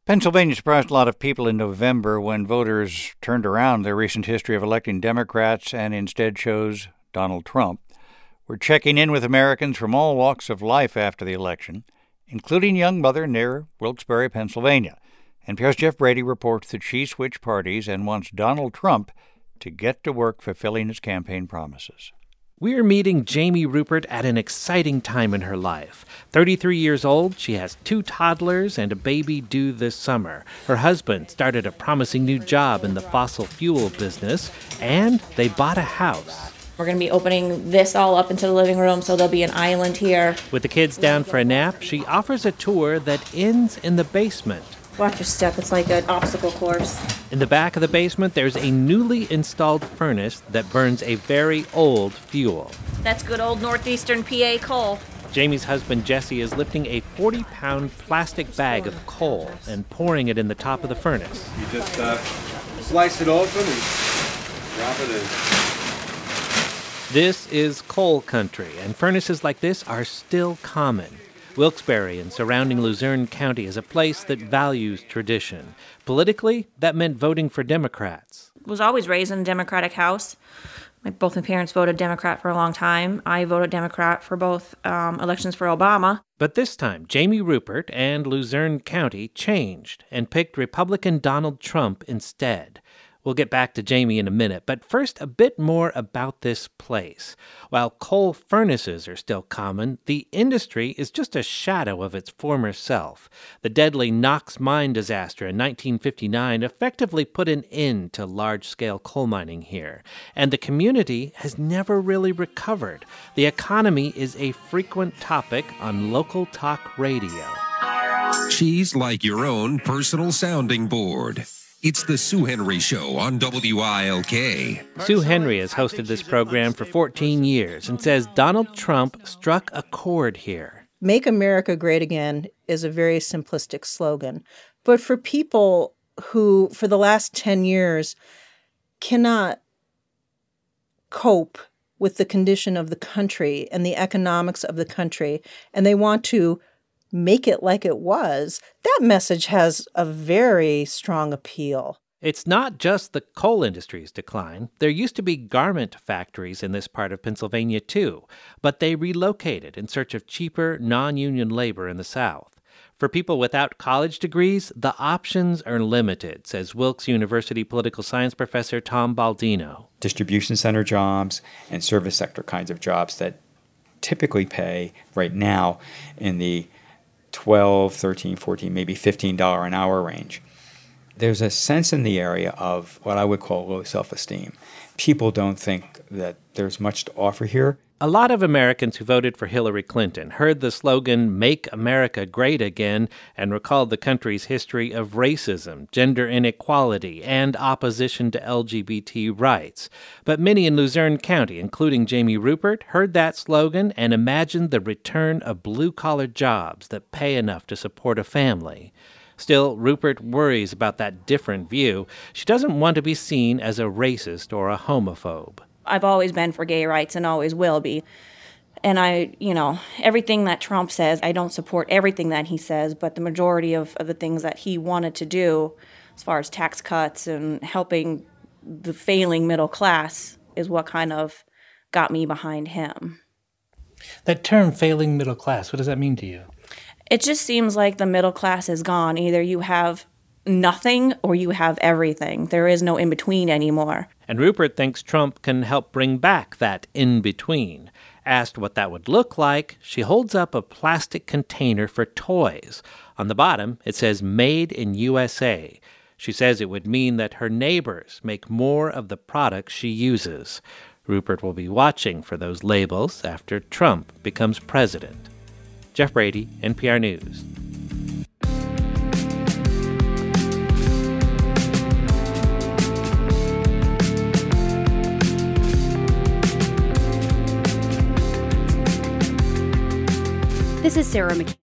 Pennsylvania surprised a lot of people in November when voters turned around their recent history of electing Democrats and instead chose Donald Trump. We're checking in with Americans from all walks of life after the election, including young mother near Wilkes-Barre, Pennsylvania. NPR's Jeff Brady reports that she switched parties and wants Donald Trump to get to work fulfilling his campaign promises. We're meeting Jamie Rupert at an exciting time in her life. 33 years old, she has 2 toddlers and a baby due this summer. Her husband started a promising new job in the fossil fuel business, and they bought a house. We're going to be opening this all up into the living room, so there'll be an island here. With the kids down for a nap, she offers a tour that ends in the basement. Watch your step. It's like an obstacle course. In the back of the basement, there's a newly installed furnace that burns a very old fuel. That's good old northeastern PA coal. Jamie's husband, Jesse, is lifting a 40-pound plastic bag of coal and pouring it in the top of the furnace. You just slice it open and drop it in. This is coal country, and furnaces like this are still common. Wilkes-Barre and surrounding Luzerne County is a place that values tradition. Politically, that meant voting for Democrats. Was always raised in a Democratic house. Both my parents voted Democrat for a long time. I voted Democrat for both elections for Obama. But this time, Jamie Rupert and Luzerne County changed and picked Republican Donald Trump instead. We'll get back to Jamie in a minute, but first, a bit more about this place. While coal furnaces are still common, the industry is just a shadow of its former self. The deadly Knox mine disaster in 1959 effectively put an end to large-scale coal mining here, and the community has never really recovered. The economy is a frequent topic on local talk radio. She's like your own personal sounding board. It's the Sue Henry Show on WILK. Sue Henry has hosted this program for 14 years and says Donald Trump struck a chord here. Make America Great Again is a very simplistic slogan. But for people who, for the last 10 years, cannot cope with the condition of the country and the economics of the country, and they want to make it like it was, that message has a very strong appeal. It's not just the coal industry's decline. There used to be garment factories in this part of Pennsylvania, too, but they relocated in search of cheaper, non-union labor in the South. For people without college degrees, the options are limited, says Wilkes University political science professor Tom Baldino. Distribution center jobs and service sector kinds of jobs that typically pay right now in the $12, $13, $14, maybe $15 an hour range. There's a sense in the area of what I would call low self-esteem. People don't think that there's much to offer here. A lot of Americans who voted for Hillary Clinton heard the slogan, "Make America Great Again," and recalled the country's history of racism, gender inequality, and opposition to LGBT rights. But many in Luzerne County, including Jamie Rupert, heard that slogan and imagined the return of blue-collar jobs that pay enough to support a family. Still, Rupert worries about that different view. She doesn't want to be seen as a racist or a homophobe. I've always been for gay rights and always will be. And everything that Trump says, I don't support everything that he says, but the majority of the things that he wanted to do, as far as tax cuts and helping the failing middle class, is what kind of got me behind him. That term, failing middle class, what does that mean to you? It just seems like the middle class is gone. Either you have nothing or you have everything. There is no in-between anymore. And Rupert thinks Trump can help bring back that in-between. Asked what that would look like, she holds up a plastic container for toys. On the bottom, it says Made in USA. She says it would mean that her neighbors make more of the products she uses. Rupert will be watching for those labels after Trump becomes president. Jeff Brady, NPR News. This is Sarah McKee.